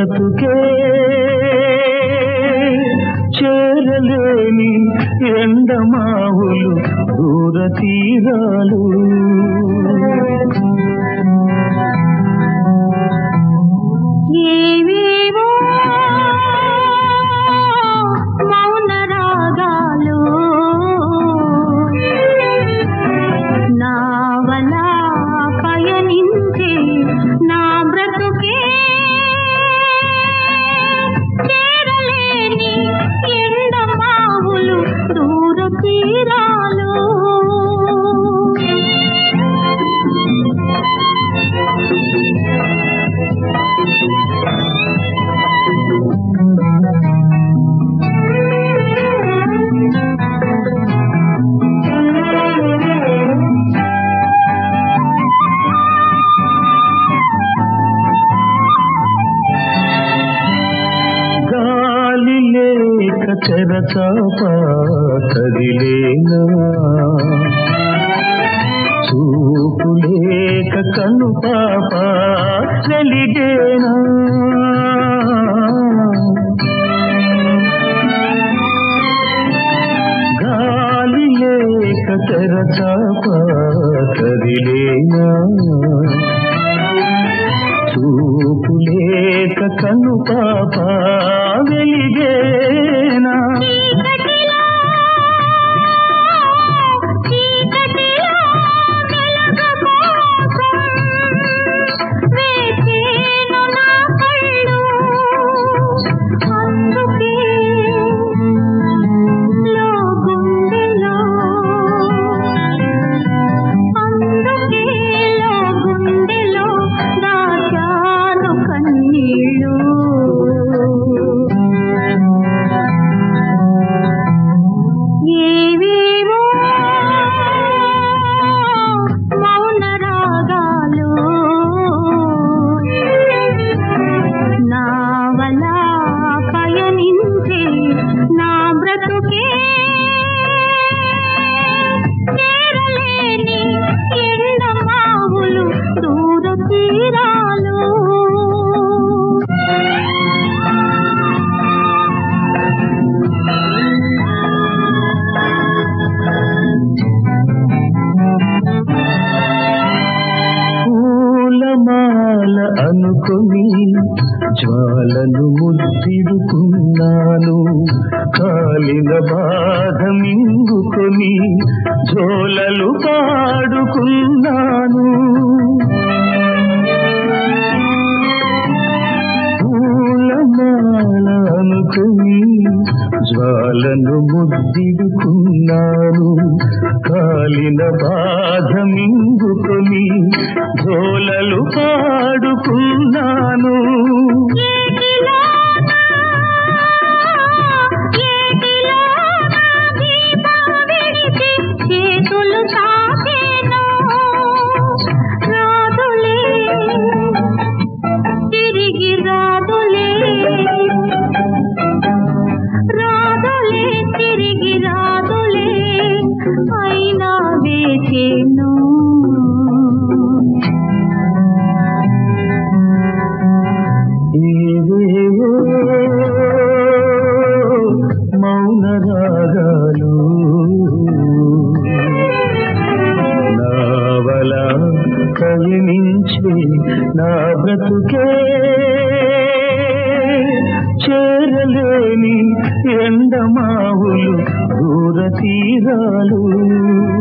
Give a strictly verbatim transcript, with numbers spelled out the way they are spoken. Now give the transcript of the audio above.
బ్రతుకే చేరలేని ఎండమావులు దూర తీరాలు ఏవేవో మౌన రాగాలు నావలా పయనించే నా బ్రతుకే చేరలేని ఎండమావులు దూర తీరాలు చెరచాప కదిలేనా చూపు లేక కను పాప వెలిగేనా గాలి లేక చెరచాప కదిలేనా చూపు లేక కను పాప వెలిగేనా అనుకొని జ్వాలను ముద్దిడుకున్నాను కాలిన బాధ మింగుకొని జోలలు పాడుకున్నాను పూలమాల అనుకొని జ్వాలను ముద్దిడుకున్నాను కాలిన బాధ మింగుకొని జోలలు పాడుకున్నాను మౌన రాగాలు నావల పయనించి నా బ్రతుకే చేరలేని ఎండమావులు దూర తీరాలు